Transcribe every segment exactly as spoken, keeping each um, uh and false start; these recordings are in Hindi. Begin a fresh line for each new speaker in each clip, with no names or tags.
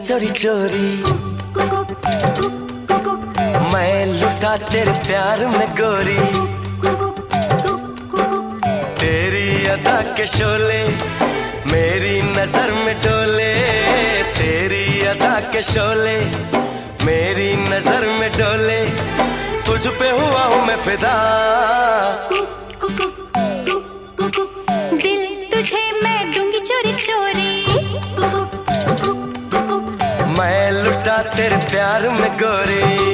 चोरी चोरी, मैं लुटा तेरे प्यार में गोरी। तेरी अदा के शोले मेरी नजर में डोले, तेरी अदा के शोले मेरी नजर में डोले। तुझ पे हुआ हूँ मैं फिदा,
दिल तुझे मैं दूंगी चोरी चोरी।
मैं लुटा तेरे प्यार में गोरी।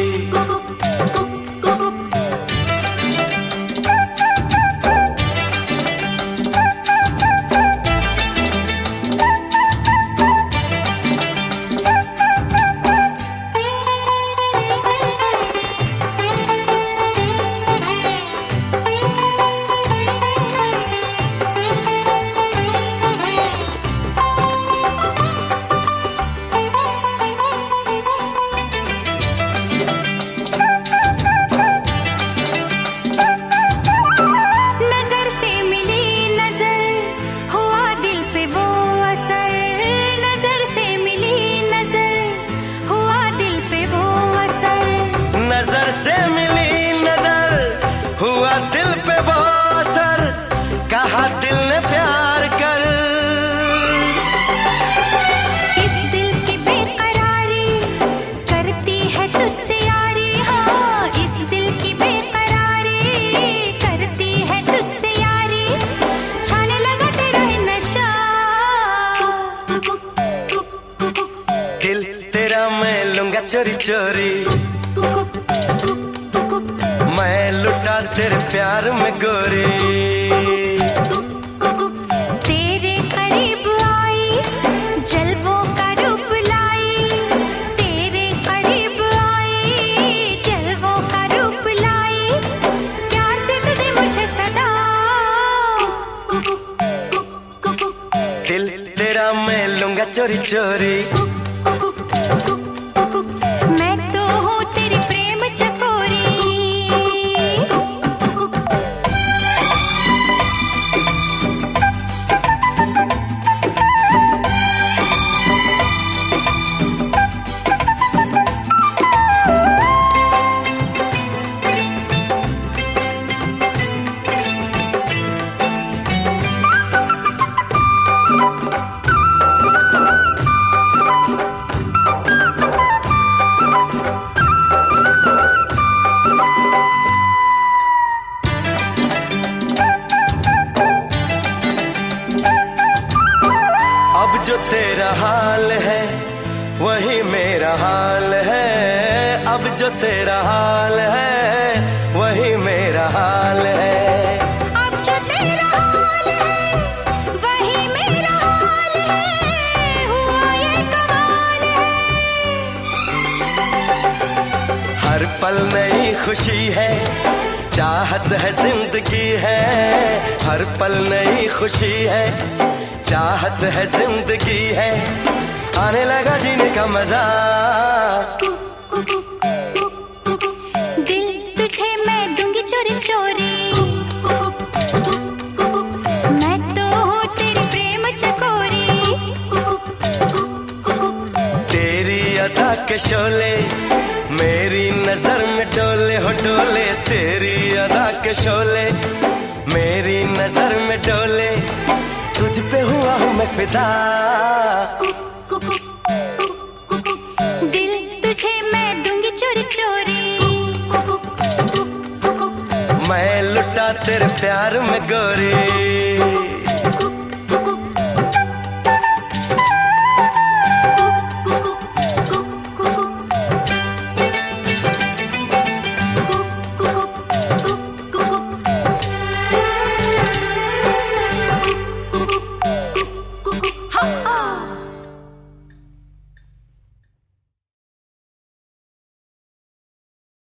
हुआ दिल पे वो असर, कहा दिल ने प्यार कर।
इस दिल की बेकरारी करती है तुझसे यारी, हाँ इस दिल की बेकरारी करती है तुझसे यारी। छाने लगा तेरा नशा,
दिल तेरा मैं लूंगा चोरी चोरी। मैं लुटा तेरे प्यार में गोरी।
तेरे करीब आई जलवों का रूप लाई, तेरे करीब आई जलवों का रूप लाई। प्यार से तुझे मुझे सदा,
दिल तेरा मैं लूंगा चोरी चोरी।
मैं तो हूँ तेरी प्रेम चकोरी।
अब जो तेरा हाल है वही मेरा हाल है, अब जो तेरा हाल है वही मेरा हाल है।
अब जो तेरा हाल है वही मेरा हाल है, हुआ ये कमाल है।
हर पल नई खुशी है, चाहत है जिंदगी है। हर पल नई खुशी है, चाहत है जिंदगी है। आने लगा जीने का मजा,
दिल तुझे मैं दूंगी चोरी चोरी। मैं तो हूँ तेरी प्रेम चकोरी।
तेरी अदा के शोले मेरी नजर में डोले हो डोले। तेरी अदा के शोले मेरी नजर में डोले। तुझ पे हुआ हूँ मैं फिदा,
दिल तुझे मैं दूंगी चोरी चोरी।
मैं लुटा तेरे प्यार में गोरी।